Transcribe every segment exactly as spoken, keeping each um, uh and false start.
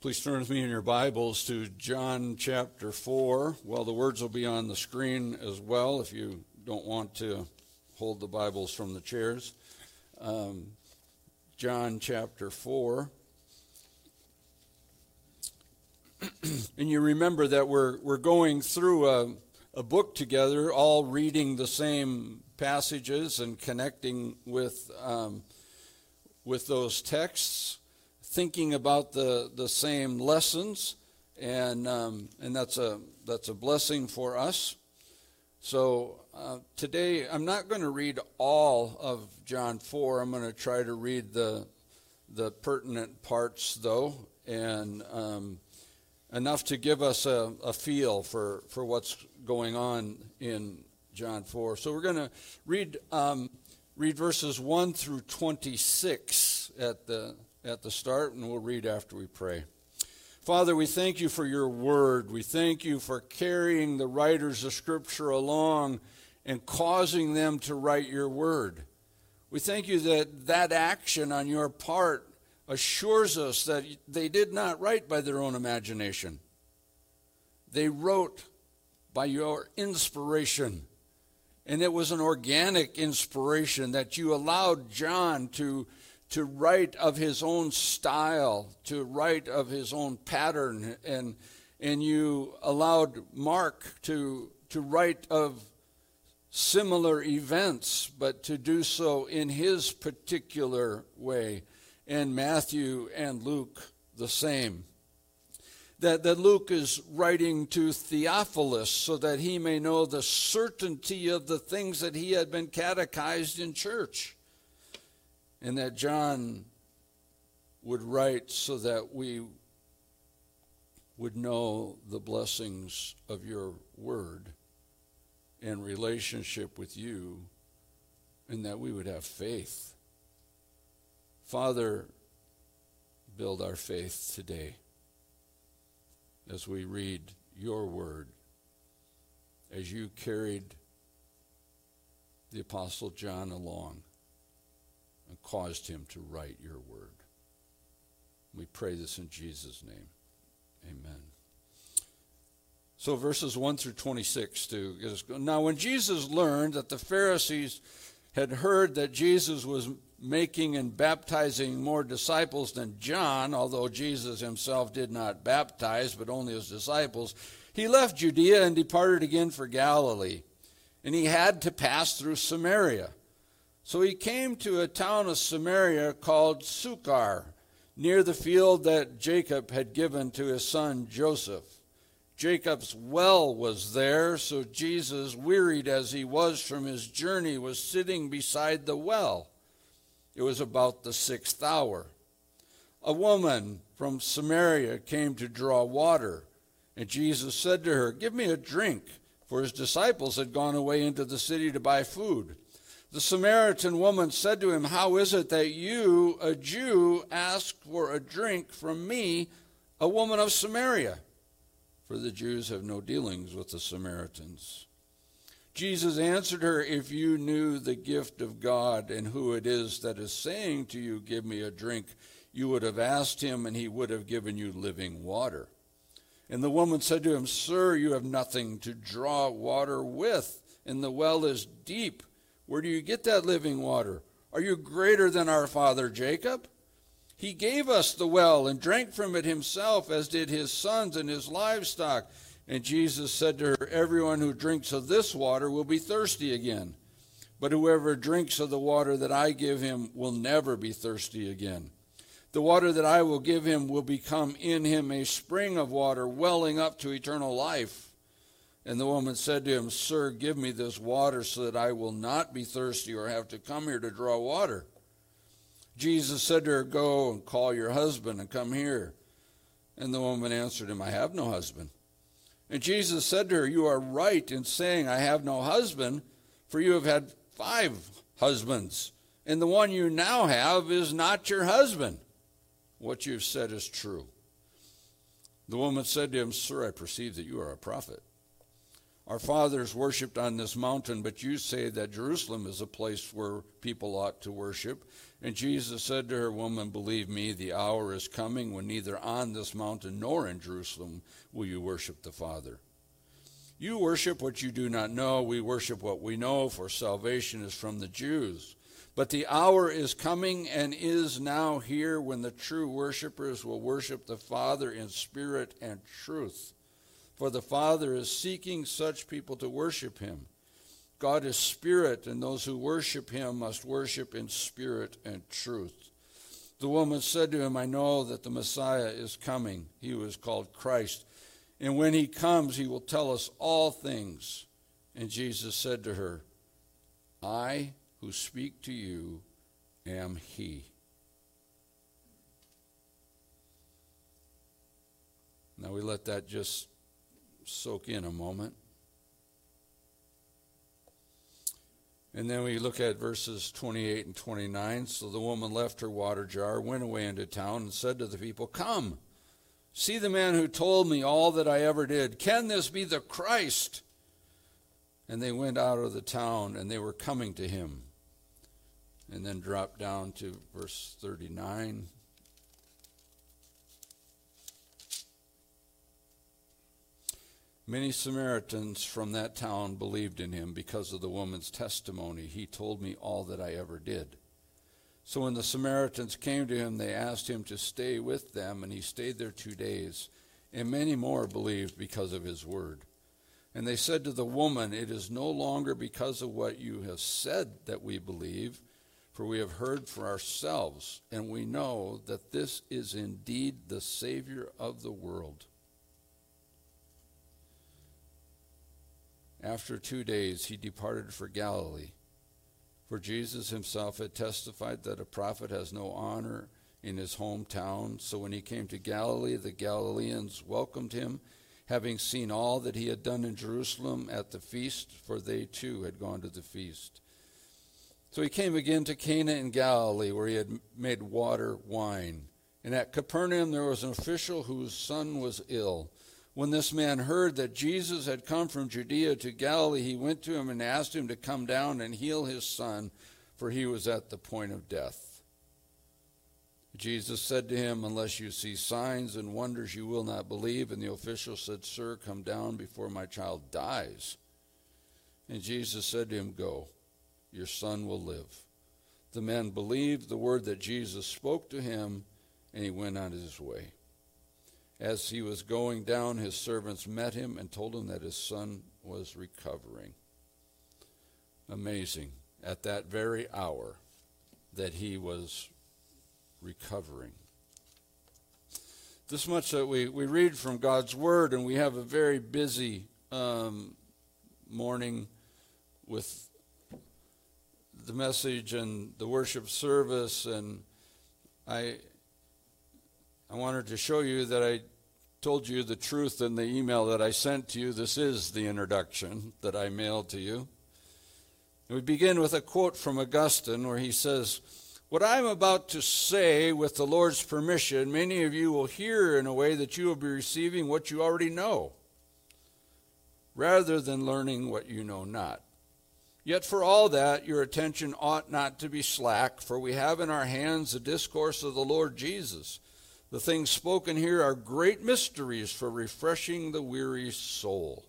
Please turn with me in your Bibles to John chapter four. Well, the words will be on the screen as well if you don't want to hold the Bibles from the chairs. Um, John chapter four. And you remember that we're we're going through a, a book together, all reading the same passages and connecting with um, with those texts, thinking about the, the same lessons, and um, and that's a that's a blessing for us. So uh, today I'm not going to read all of John four. I'm going to try to read the the pertinent parts though, and um, enough to give us a, a feel for, for what's going on in John four. So we're going to read um, read verses one through twenty-six at the at the start, and we'll read after we pray. Father, we thank you for your word. We thank you for carrying the writers of Scripture along and causing them to write your word. We thank you that that action on your part assures us that they did not write by their own imagination. They wrote by your inspiration. And it was an organic inspiration that you allowed John to to write of his own style, to write of his own pattern, and and you allowed Mark to to write of similar events, but to do so in his particular way, and Matthew and Luke the same. That, that Luke is writing to Theophilus so that he may know the certainty of the things that he had been catechized in church. And that John would write so that we would know the blessings of your word and relationship with you, and that we would have faith. Father, build our faith today as we read your word, as you carried the Apostle John along and caused him to write your word. We pray this in Jesus' name. Amen. So verses one through twenty-six to get us going. Now when Jesus learned that the Pharisees had heard that Jesus was making and baptizing more disciples than John, although Jesus himself did not baptize, but only his disciples, he left Judea and departed again for Galilee. And he had to pass through Samaria. So he came to a town of Samaria called Sychar, near the field that Jacob had given to his son Joseph. Jacob's well was there, so Jesus, wearied as he was from his journey, was sitting beside the well. It was about the sixth hour. A woman from Samaria came to draw water, and Jesus said to her, "Give me a drink," for his disciples had gone away into the city to buy food. The Samaritan woman said to him, "How is it that you, a Jew, ask for a drink from me, a woman of Samaria?" For the Jews have no dealings with the Samaritans. Jesus answered her, "If you knew the gift of God and who it is that is saying to you, 'Give me a drink,' you would have asked him, and he would have given you living water." And the woman said to him, "Sir, you have nothing to draw water with, and the well is deep. Where do you get that living water? Are you greater than our father Jacob? He gave us the well and drank from it himself, as did his sons and his livestock." And Jesus said to her, "Everyone who drinks of this water will be thirsty again. But whoever drinks of the water that I give him will never be thirsty again. The water that I will give him will become in him a spring of water welling up to eternal life." And the woman said to him, "Sir, give me this water so that I will not be thirsty or have to come here to draw water." Jesus said to her, "Go and call your husband and come here." And the woman answered him, "I have no husband." And Jesus said to her, "You are right in saying, 'I have no husband,' for you have had five husbands, and the one you now have is not your husband. What you have said is true." The woman said to him, "Sir, I perceive that you are a prophet. Our fathers worshipped on this mountain, but you say that Jerusalem is a place where people ought to worship. And Jesus said to her, Woman, believe me, the hour is coming when neither on this mountain nor in Jerusalem will you worship the Father. You worship what you do not know. We worship what we know, for salvation is from the Jews. But the hour is coming and is now here when the true worshipers will worship the Father in spirit and truth. For the Father is seeking such people to worship him. God is spirit, and those who worship him must worship in spirit and truth. The woman said to him, I know that the Messiah is coming. He who is called Christ. And when he comes, he will tell us all things. And Jesus said to her, I who speak to you am he. Now we let that just soak in a moment. And then we look at verses twenty-eight and twenty-nine. So the woman left her water jar, went away into town, and said to the people, Come, see the man who told me all that I ever did. Can this be the Christ? And they went out of the town, and they were coming to him. And then drop down to verse thirty-nine. Many Samaritans from that town believed in him because of the woman's testimony. He told me all that I ever did. So when the Samaritans came to him, they asked him to stay with them, and he stayed there two days. And many more believed because of his word. And they said to the woman, It is no longer because of what you have said that we believe, for we have heard for ourselves, and we know that this is indeed the Savior of the world. After two days, he departed for Galilee. For Jesus himself had testified that a prophet has no honor in his hometown. So when he came to Galilee, the Galileans welcomed him, having seen all that he had done in Jerusalem at the feast, for they too had gone to the feast. So he came again to Cana in Galilee, where he had made water wine. And at Capernaum there was an official whose son was ill. When this man heard that Jesus had come from Judea to Galilee, he went to him and asked him to come down and heal his son, for he was at the point of death. Jesus said to him, Unless you see signs and wonders, you will not believe. And the official said, Sir, come down before my child dies. And Jesus said to him, Go, your son will live. The man believed the word that Jesus spoke to him, and he went on his way. As he was going down, his servants met him and told him that his son was recovering. Amazing. At that very hour that he was recovering. This much that we, we read from God's word, and we have a very busy um, morning with the message and the worship service, and I I wanted to show you that I told you the truth in the email that I sent to you. This is the introduction that I mailed to you. And we begin with a quote from Augustine where he says, What I am about to say, with the Lord's permission, many of you will hear in a way that you will be receiving what you already know, rather than learning what you know not. Yet for all that, your attention ought not to be slack, for we have in our hands the discourse of the Lord Jesus. The things spoken here are great mysteries for refreshing the weary soul.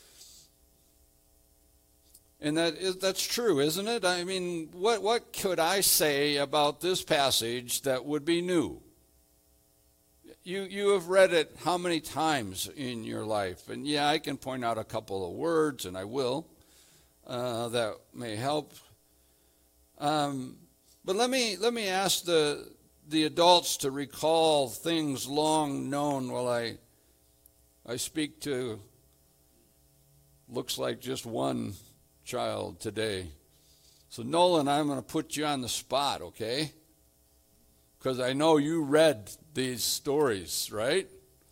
And that is, that's true, isn't it? I mean, what, what could I say about this passage that would be new? You, you have read it how many times in your life? And yeah, I can point out a couple of words, and I will, uh, that may help. Um, but let me, let me ask the... the adults to recall things long known while I I speak to, looks like just one child today. So Nolan, I'm going to put you on the spot, okay? Because I know you read these stories, right?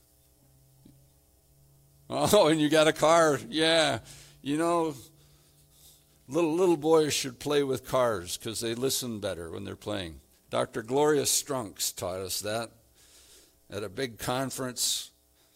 Oh, and you got a car. Yeah. You know, little little boys should play with cars because they listen better when they're playing. Doctor Gloria Strunks taught us that at a big conference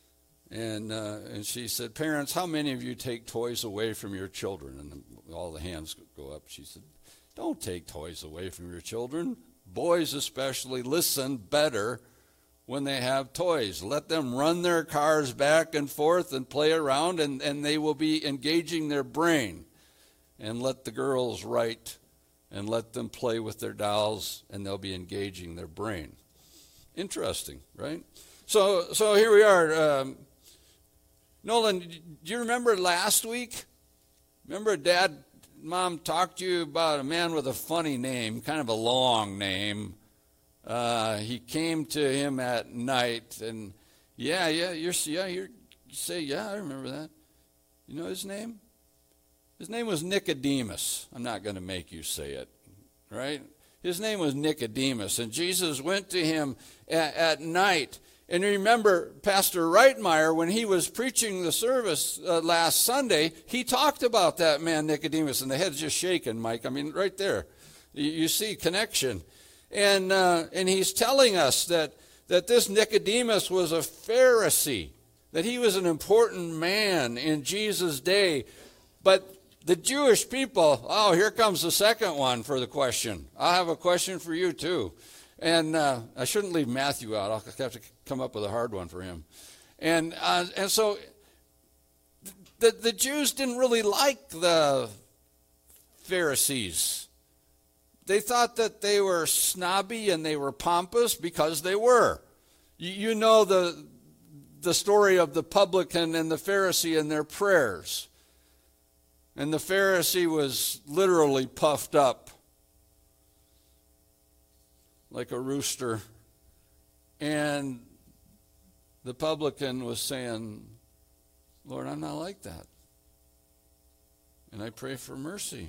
And uh, and she said, "Parents, how many of you take toys away from your children?" And all the hands go up. She said, "Don't take toys away from your children. Boys especially listen better when they have toys. Let them run their cars back and forth and play around, and, and they will be engaging their brain. And let the girls write and let them play with their dolls, and they'll be engaging their brain." Interesting, right? So so here we are. Um, Nolan, do you remember last week? Remember Dad, Mom talked to you about a man with a funny name, kind of a long name. Uh, he came to him at night, and yeah, yeah, you're, yeah, you're, you say, yeah, I remember that. You know his name? His name was Nicodemus. I'm not going to make you say it, right? His name was Nicodemus, and Jesus went to him at, at night. And remember, Pastor Reitmeyer, when he was preaching the service uh, last Sunday, he talked about that man Nicodemus, and the head's just shaking, Mike. I mean, right there. You, you see connection. And uh, and he's telling us that, that this Nicodemus was a Pharisee, that he was an important man in Jesus' day. But the Jewish people, oh, here comes the second one for the question. I have a question for you, too. And uh, I shouldn't leave Matthew out. I'll have to come up with a hard one for him. And uh, and so the, the Jews didn't really like the Pharisees. They thought that they were snobby and they were pompous because they were. You, you know the, the story of the publican and the Pharisee and their prayers. And the Pharisee was literally puffed up like a rooster. And the publican was saying, "Lord, I'm not like that. And I pray for mercy."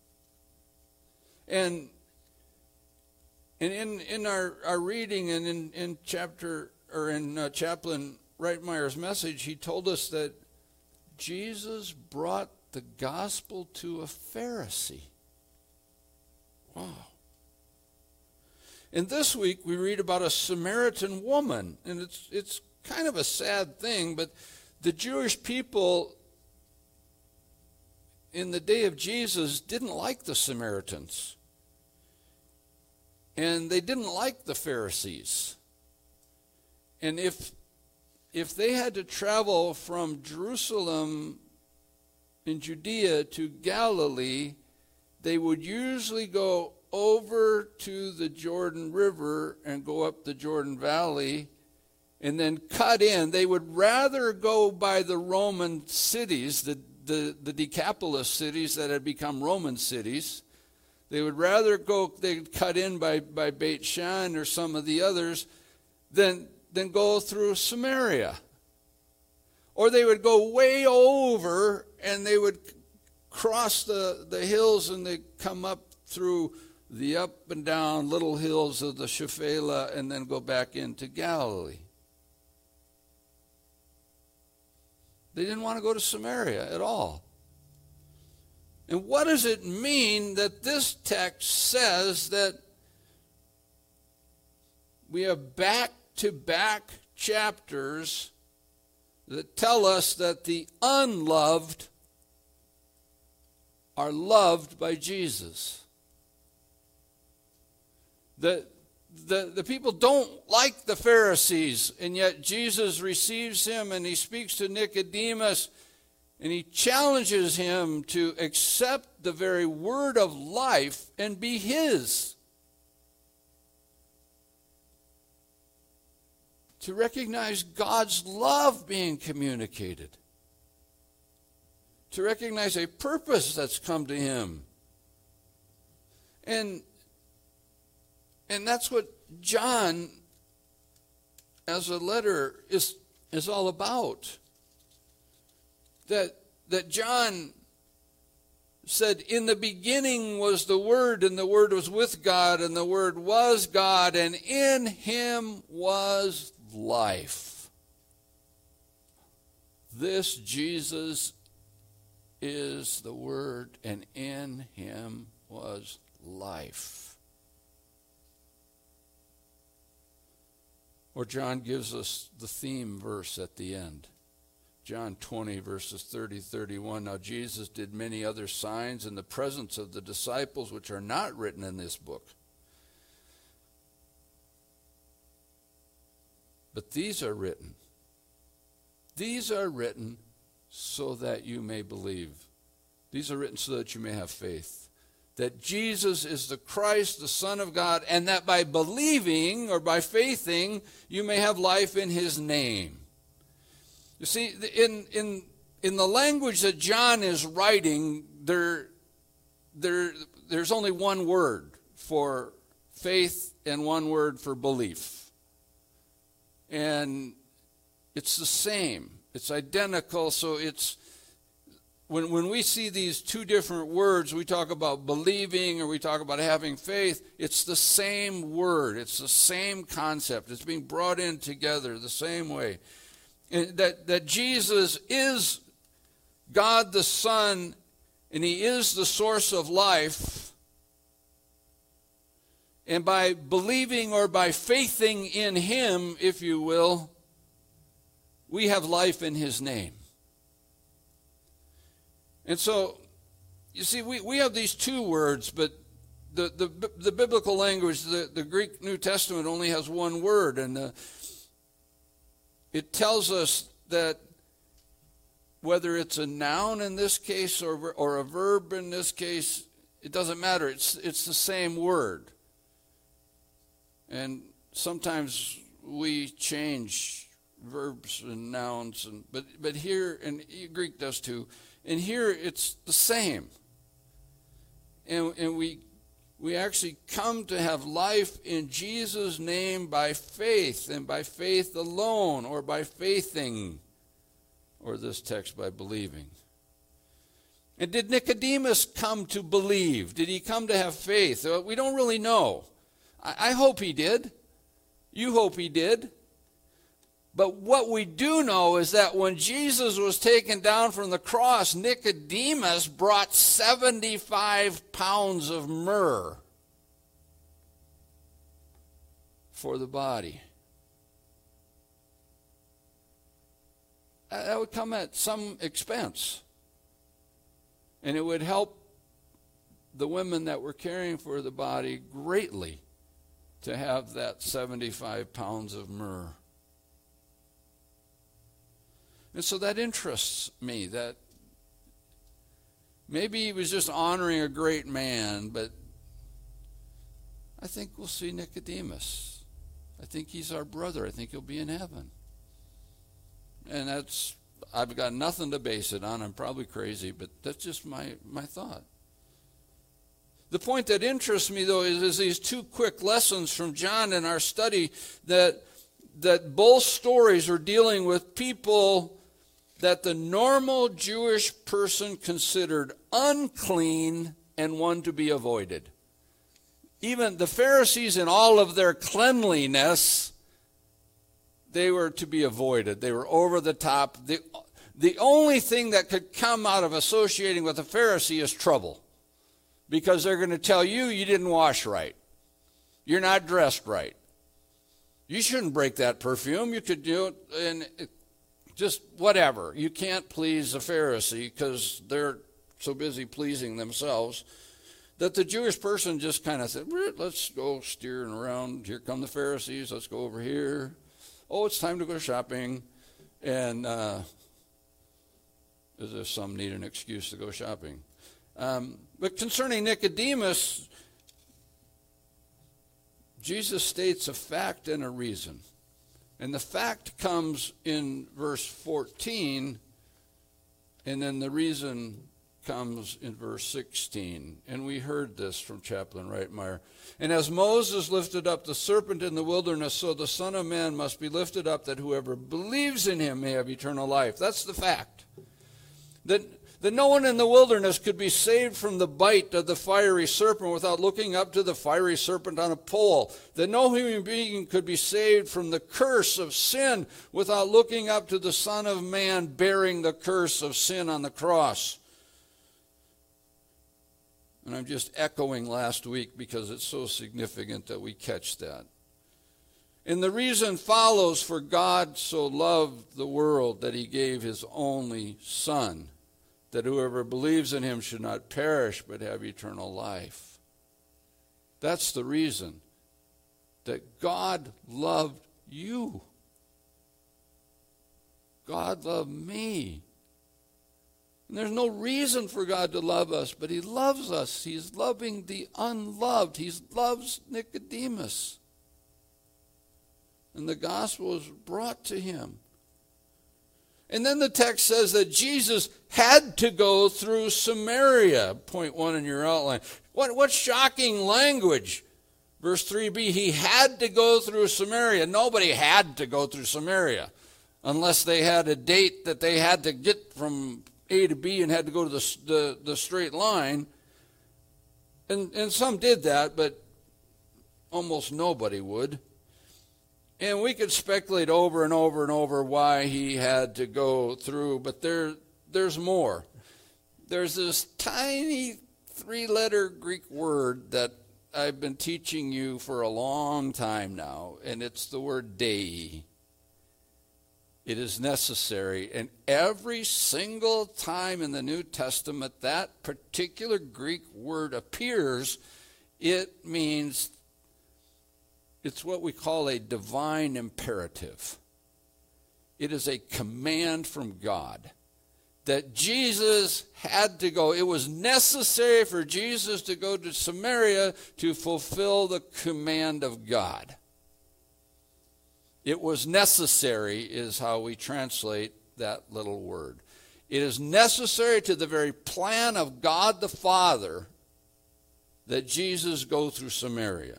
And and in, in our, our reading and in, in chapter or in uh, Chaplain Reitmeyer's message, he told us that Jesus brought the gospel to a Pharisee. Wow. And this week we read about a Samaritan woman, and it's it's kind of a sad thing, but the Jewish people in the day of Jesus didn't like the Samaritans. And they didn't like the Pharisees. And if if they had to travel from Jerusalem in Judea to Galilee, they would usually go over to the Jordan River and go up the Jordan Valley and then cut in. They would rather go by the Roman cities, the, the, the Decapolis cities that had become Roman cities. They would rather go, they'd cut in by, by Beit Shan or some of the others than, than go through Samaria. Or they would go way over and they would cross the, the hills and they'd come up through the up and down little hills of the Shephelah and then go back into Galilee. They didn't want to go to Samaria at all. And what does it mean that this text says that we have back-to-back chapters that tell us that the unloved are loved by Jesus? The, the, the people don't like the Pharisees, and yet Jesus receives him and he speaks to Nicodemus and he challenges him to accept the very word of life and be his. To recognize God's love being communicated. To recognize a purpose that's come to him. And And that's what John, as a letter, is, is all about. That, that John said, in the beginning was the Word, and the Word was with God, and the Word was God, and in him was life. This Jesus is the Word, and in him was life. Or John gives us the theme verse at the end. John twenty, verses thirty, thirty-one. Now Jesus did many other signs in the presence of the disciples, which are not written in this book. But these are written. These are written so that you may believe. These are written so that you may have faith. That Jesus is the Christ, the Son of God, and that by believing or by faithing, you may have life in his name. You see, in in in the language that John is writing, there, there there's only one word for faith and one word for belief. And it's the same. It's identical. So it's when when we see these two different words, we talk about believing or we talk about having faith, it's the same word. It's the same concept. It's being brought in together the same way. And that, that Jesus is God the Son, and he is the source of life. And by believing or by faithing in him, if you will, we have life in his name. And so, you see, we, we have these two words, but the, the, the biblical language, the, the Greek New Testament only has one word, and the, it tells us that whether it's a noun in this case or, or a verb in this case, it doesn't matter. It's, it's the same word. And sometimes we change verbs and nouns, and but but here, and Greek does too, and here it's the same. And and we we actually come to have life in Jesus' name by faith, and by faith alone, or by faithing, or this text by believing. And did Nicodemus come to believe? Did he come to have faith? We don't really know. I hope he did. You hope he did. But what we do know is that when Jesus was taken down from the cross, Nicodemus brought seventy-five pounds of myrrh for the body. That would come at some expense. And it would help the women that were caring for the body greatly to have that seventy-five pounds of myrrh. And so that interests me, that maybe he was just honoring a great man, but I think we'll see Nicodemus. I think he's our brother. I think he'll be in heaven. And that's, I've got nothing to base it on. I'm probably crazy, but that's just my, my thought. The point that interests me, though, is, is these two quick lessons from John in our study, that, that both stories are dealing with people that the normal Jewish person considered unclean and one to be avoided. Even the Pharisees, in all of their cleanliness, they were to be avoided. They were over the top. The, the only thing that could come out of associating with a Pharisee is trouble. Because they're going to tell you you didn't wash right. You're not dressed right. You shouldn't break that perfume. You could do it and just whatever. You can't please a Pharisee because they're so busy pleasing themselves that the Jewish person just kind of said, let's go steering around. Here come the Pharisees. Let's go over here. Oh, it's time to go shopping. And uh, as if some need an excuse to go shopping. Um, but concerning Nicodemus, Jesus states a fact and a reason. And the fact comes in verse fourteen, and then the reason comes in verse sixteen. And we heard this from Chaplain Reitmeyer. And as Moses lifted up the serpent in the wilderness, so the Son of Man must be lifted up, that whoever believes in him may have eternal life. That's the fact. That That no one in the wilderness could be saved from the bite of the fiery serpent without looking up to the fiery serpent on a pole. That no human being could be saved from the curse of sin without looking up to the Son of Man bearing the curse of sin on the cross. And I'm just echoing last week because it's so significant that we catch that. And the reason follows, for God so loved the world that he gave his only Son, that whoever believes in him should not perish but have eternal life. That's the reason that God loved you. God loved me. And there's no reason for God to love us, but he loves us. He's loving the unloved. He loves Nicodemus. And the gospel was brought to him. And then the text says that Jesus had to go through Samaria. Point one in your outline. What, what shocking language. Verse three b, he had to go through Samaria. Nobody had to go through Samaria unless they had a date that they had to get from A to B and had to go to the, the, the straight line. And, and some did that, but almost nobody would. And we could speculate over and over and over why he had to go through, but there, there's more. There's this tiny three-letter Greek word that I've been teaching you for a long time now, and it's the word dei. It is necessary, and every single time in the New Testament that particular Greek word appears, it means it's what we call a divine imperative. It is a command from God that Jesus had to go. It was necessary for Jesus to go to Samaria to fulfill the command of God. It was necessary is how we translate that little word. It is necessary to the very plan of God the Father that Jesus go through Samaria.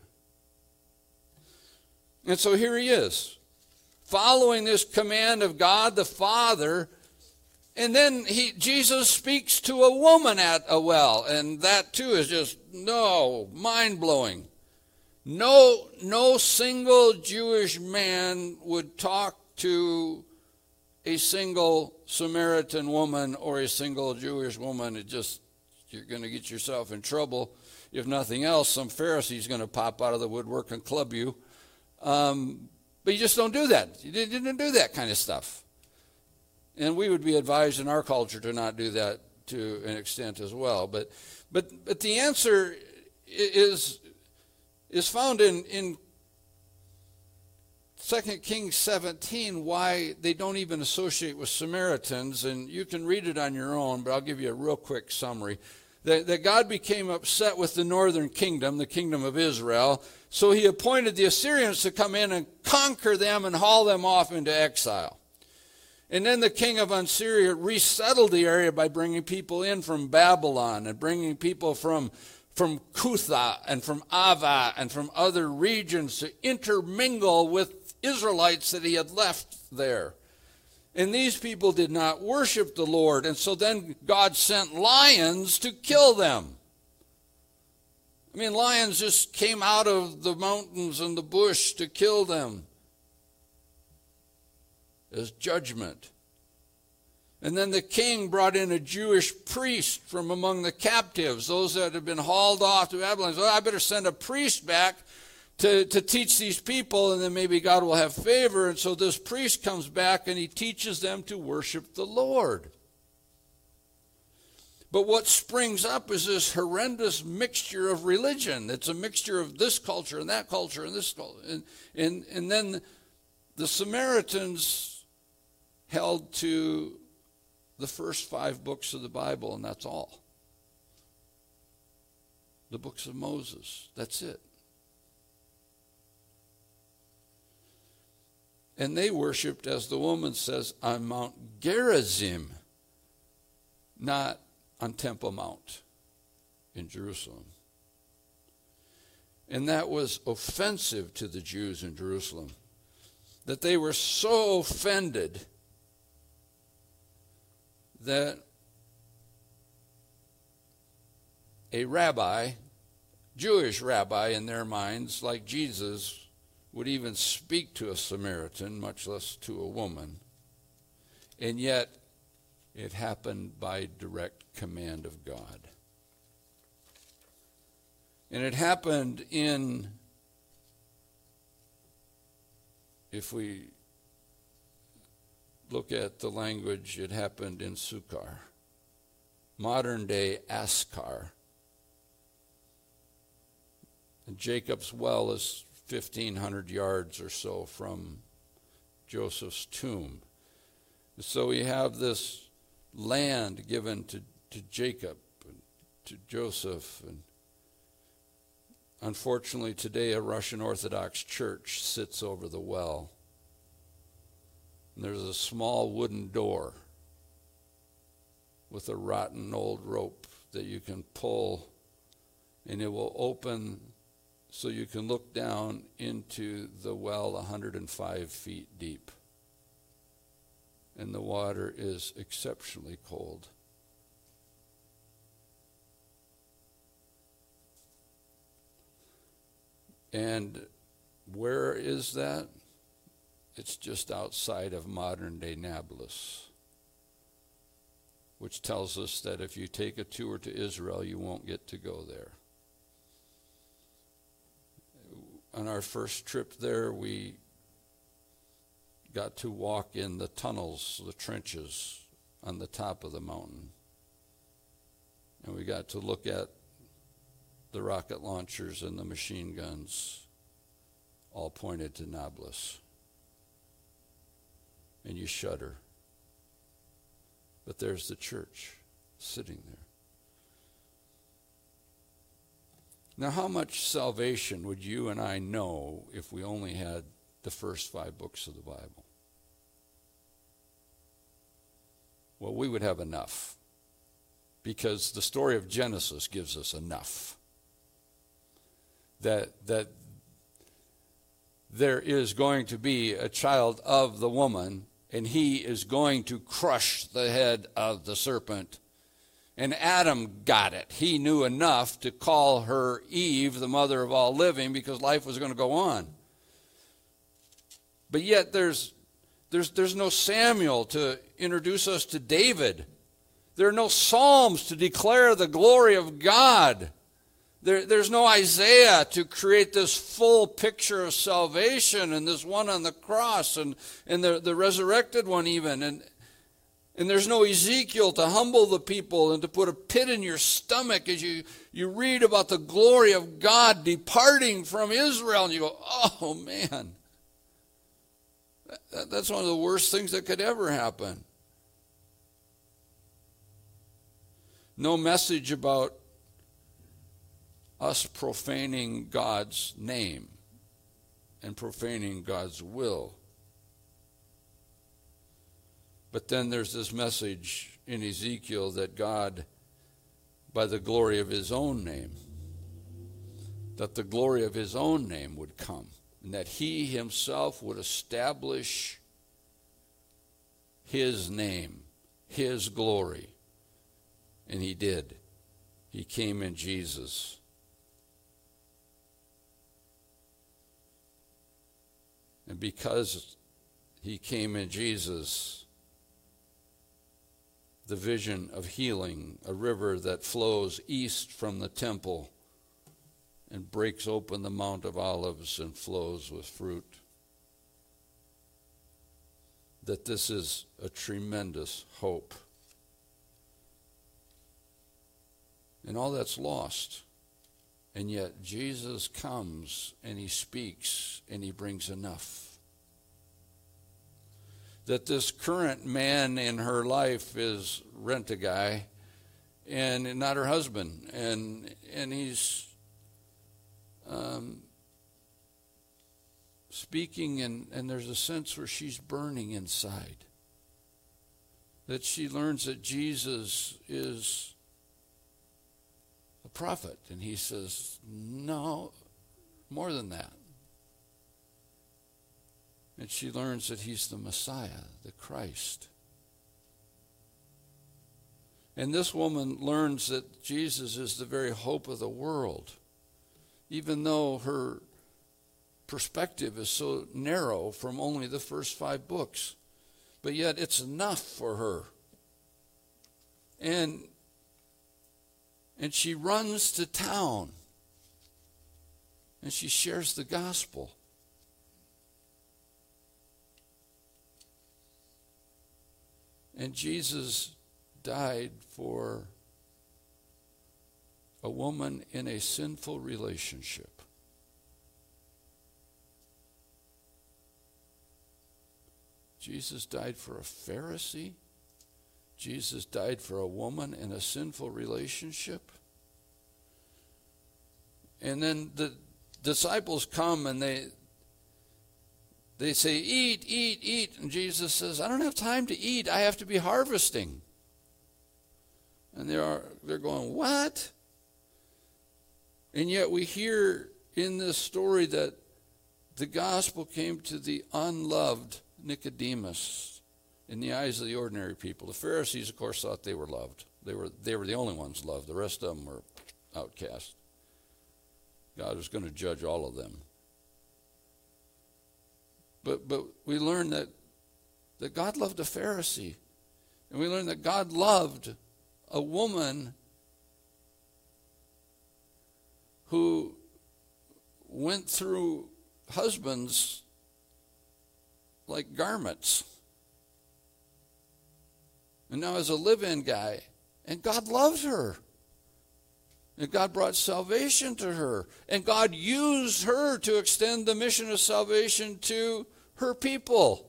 And so here he is, following this command of God the Father, and then he Jesus speaks to a woman at a well, and that too is just, no, mind-blowing. No, no single Jewish man would talk to a single Samaritan woman or a single Jewish woman. It just, you're going to get yourself in trouble. If nothing else, some Pharisee's going to pop out of the woodwork and club you. Um, but you just don't do that. You didn't do that kind of stuff. And we would be advised in our culture to not do that to an extent as well. But but but the answer is is found in, in Second Kings seventeen, why they don't even associate with Samaritans. And you can read it on your own, but I'll give you a real quick summary. That, that God became upset with the northern kingdom, the kingdom of Israel, so he appointed the Assyrians to come in and conquer them and haul them off into exile. And then the king of Assyria resettled the area by bringing people in from Babylon and bringing people from, from Cutha and from Ava and from other regions to intermingle with Israelites that he had left there. And these people did not worship the Lord, and so then God sent lions to kill them. I mean, lions just came out of the mountains and the bush to kill them as judgment. And then the king brought in a Jewish priest from among the captives, those that had been hauled off to Babylon. So I better send a priest back to, to teach these people, and then maybe God will have favor. And so this priest comes back and he teaches them to worship the Lord. But what springs up is this horrendous mixture of religion. It's a mixture of this culture and that culture and this culture. And, and, and then the Samaritans held to the first five books of the Bible, and that's all. The books of Moses. That's it. And they worshipped, as the woman says, on Mount Gerizim, not on Temple Mount in Jerusalem. And that was offensive to the Jews in Jerusalem, that they were so offended that a rabbi, Jewish rabbi in their minds, like Jesus, would even speak to a Samaritan, much less to a woman. And yet, it happened by direct command of God. And it happened in if we look at the language, it happened in Sukar, modern day Askar. And Jacob's well is fifteen hundred yards or so from Joseph's tomb. So we have this land given to, to Jacob, and to Joseph. And unfortunately today a Russian Orthodox church sits over the well. And there's a small wooden door with a rotten old rope that you can pull, and it will open so you can look down into the well one hundred five feet deep. And the water is exceptionally cold. And where is that? It's just outside of modern-day Nablus, which tells us that if you take a tour to Israel, you won't get to go there. On our first trip there, we got to walk in the tunnels, the trenches on the top of the mountain. And we got to look at the rocket launchers and the machine guns, all pointed to Nablus. And you shudder. But there's the church sitting there. Now, how much salvation would you and I know if we only had the first five books of the Bible? Well, we would have enough, because the story of Genesis gives us enough. That, that there is going to be a child of the woman, and he is going to crush the head of the serpent. And Adam got it. He knew enough to call her Eve, the mother of all living, because life was going to go on. But yet there's, there's, there's no Samuel to introduce us to David. There are no Psalms to declare the glory of God. There, there's no Isaiah to create this full picture of salvation, and this one on the cross, and, and the, the resurrected one even. And, and there's no Ezekiel to humble the people and to put a pit in your stomach as you, you read about the glory of God departing from Israel, and you go, oh man, that, that's one of the worst things that could ever happen. No message about us profaning God's name and profaning God's will. But then there's this message in Ezekiel that God, by the glory of his own name, that the glory of his own name would come, and that he himself would establish his name, his glory. And he did. He came in Jesus. And because he came in Jesus, the vision of healing, a river that flows east from the temple and breaks open the Mount of Olives and flows with fruit, that this is a tremendous hope. And all that's lost. And yet Jesus comes and he speaks and he brings enough. That this current man in her life is rent-a-guy and not her husband. And and he's um, speaking, and, and there's a sense where she's burning inside. That she learns that Jesus is a prophet. And he says, no, more than that. And she learns that he's the Messiah, the Christ. And this woman learns that Jesus is the very hope of the world, even though her perspective is so narrow from only the first five books. But yet it's enough for her. And, and she runs to town, and she shares the gospel. And Jesus died for a woman in a sinful relationship. Jesus died for a Pharisee. Jesus died for a woman in a sinful relationship. And then the disciples come and they they say, eat, eat, eat. And Jesus says, I don't have time to eat. I have to be harvesting. And they are, they're going, what? And yet we hear in this story that the gospel came to the unloved Nicodemus in the eyes of the ordinary people. The Pharisees, of course, thought they were loved. They were, they were the only ones loved. The rest of them were outcast. God was going to judge all of them. But but we learn that, that God loved a Pharisee. And we learn that God loved a woman who went through husbands like garments. And now as a live-in guy, and God loved her. And God brought salvation to her. And God used her to extend the mission of salvation to her people.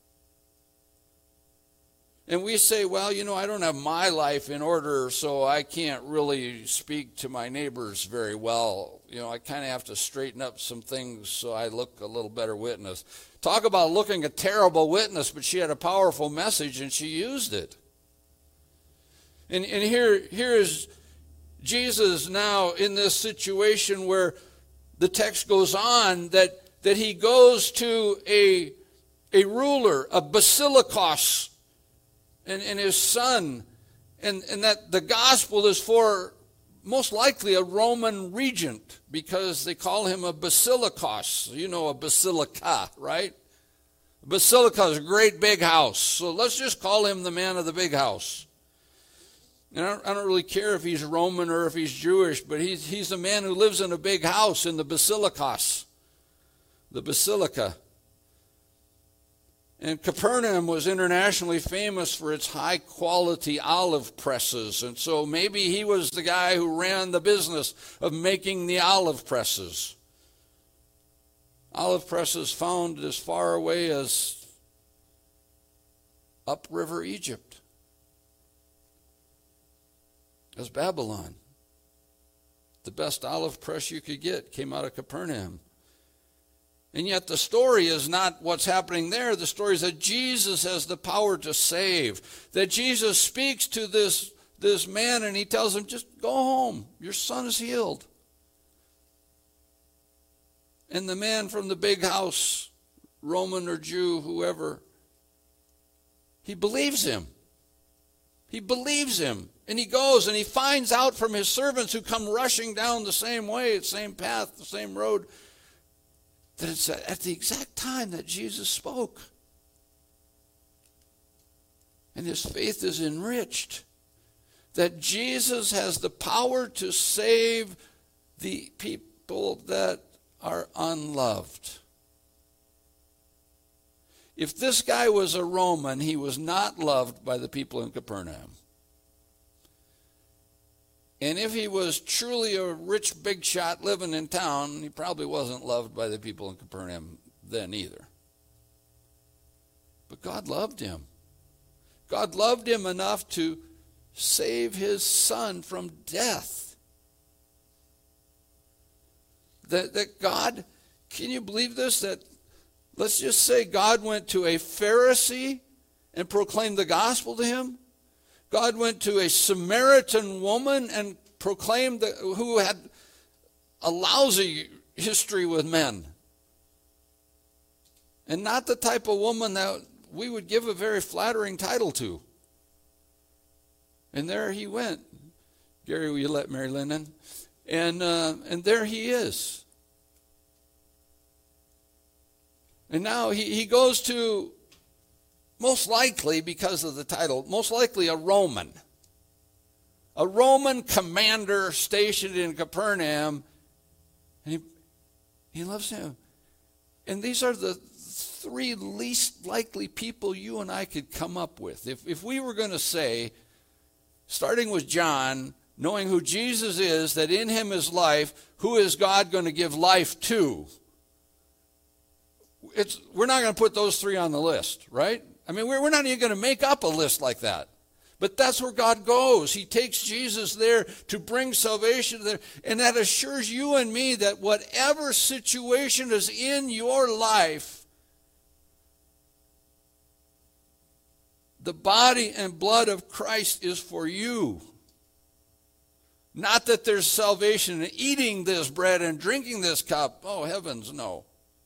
And we say, well, you know, I don't have my life in order, so I can't really speak to my neighbors very well. You know, I kind of have to straighten up some things so I look a little better witness. Talk about looking a terrible witness, but she had a powerful message and she used it. And, and here, here is Jesus now in this situation where the text goes on that, that he goes to a, a ruler, a basilikos, and, and his son, and, and that the gospel is for most likely a Roman regent because they call him a basilikos. You know, a basilica, right? A basilica is a great big house. So let's just call him the man of the big house. And I don't, I don't really care if he's Roman or if he's Jewish, but he's, he's a man who lives in a big house in the basilikos, the basilica. And Capernaum was internationally famous for its high-quality olive presses. And so maybe he was the guy who ran the business of making the olive presses. Olive presses found as far away as upriver Egypt, as Babylon. The best olive press you could get came out of Capernaum. And yet the story is not what's happening there. The story is that Jesus has the power to save. That Jesus speaks to this, this man and he tells him, just go home. Your son is healed. And the man from the big house, Roman or Jew, whoever, he believes him. He believes him. And he goes and he finds out from his servants who come rushing down the same way, the same path, the same road, that it's at the exact time that Jesus spoke. And his faith is enriched. That Jesus has the power to save the people that are unloved. If this guy was a Roman, he was not loved by the people in Capernaum. And if he was truly a rich big shot living in town, he probably wasn't loved by the people in Capernaum then either. But God loved him. God loved him enough to save his son from death. That, that God, can you believe this? That, let's just say God went to a Pharisee and proclaimed the gospel to him. God went to a Samaritan woman and proclaimed that, who had a lousy history with men. And not the type of woman that we would give a very flattering title to. And there he went. Gary, will you let Mary Lynn in? And, uh, and there he is. And now he, he goes to, most likely, because of the title, most likely a Roman. A Roman commander stationed in Capernaum. And he, he loves him. And these are the three least likely people you and I could come up with. If, if we were going to say, starting with John, knowing who Jesus is, that in him is life, who is God going to give life to? It's, we're not going to put those three on the list, right? I mean, we're, we're not even going to make up a list like that. But that's where God goes. He takes Jesus there to bring salvation there. And that assures you and me that whatever situation is in your life, the body and blood of Christ is for you. Not that there's salvation in eating this bread and drinking this cup. Oh, heavens, no.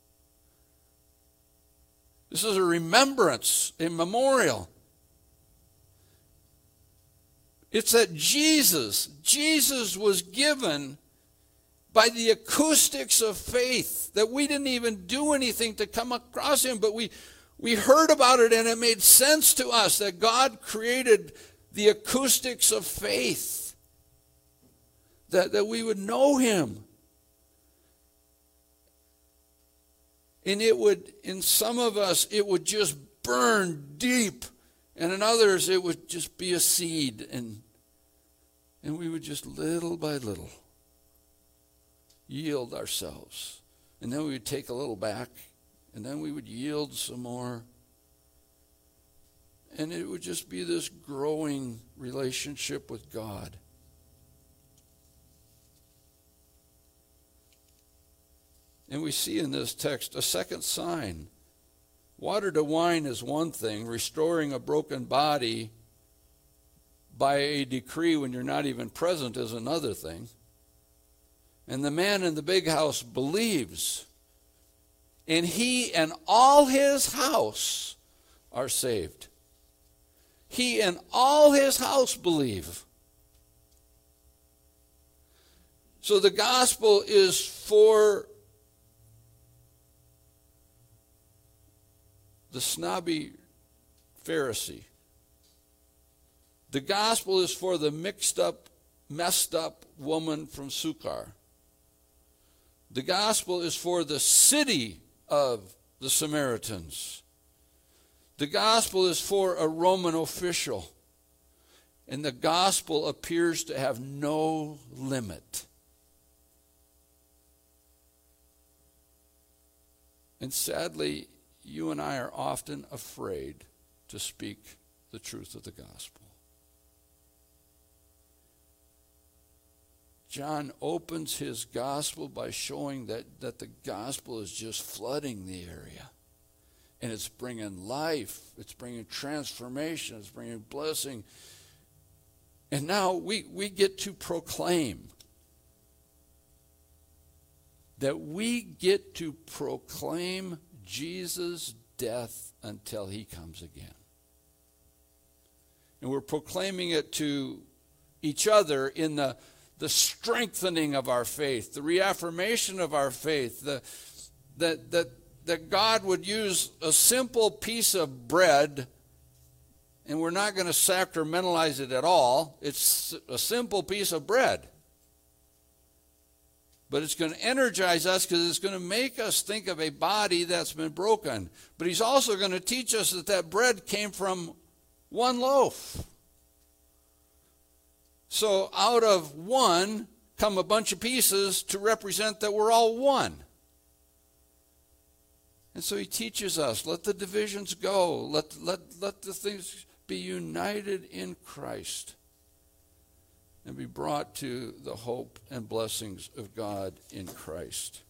This is a remembrance, a memorial. It's that Jesus, Jesus was given by the acoustics of faith, that we didn't even do anything to come across him, but we, we heard about it and it made sense to us that God created the acoustics of faith, that, that we would know him. And it would, in some of us, it would just burn deep. And in others, it would just be a seed. And, and we would just little by little yield ourselves. And then we would take a little back. And then we would yield some more. And it would just be this growing relationship with God. And we see in this text a second sign. Water to wine is one thing. Restoring a broken body by a decree when you're not even present is another thing. And the man in the big house believes. And he and all his house are saved. He and all his house believe. So the gospel is for the snobby Pharisee. The gospel is for the mixed up, messed up woman from Sychar. The gospel is for the city of the Samaritans. The gospel is for a Roman official. And the gospel appears to have no limit. And sadly, you and I are often afraid to speak the truth of the gospel. John opens his gospel by showing that, that the gospel is just flooding the area. And it's bringing life. It's bringing transformation. It's bringing blessing. And now we, we get to proclaim. That we get to proclaim Jesus' death until he comes again. And we're proclaiming it to each other in the, the strengthening of our faith, the reaffirmation of our faith, the, that, that, that God would use a simple piece of bread, and we're not going to sacramentalize it at all. It's a simple piece of bread. But it's going to energize us because it's going to make us think of a body that's been broken. But he's also going to teach us that that bread came from one loaf. So out of one come a bunch of pieces to represent that we're all one. And so he teaches us, let the divisions go. Let, let, let the things be united in Christ. And be brought to the hope and blessings of God in Christ.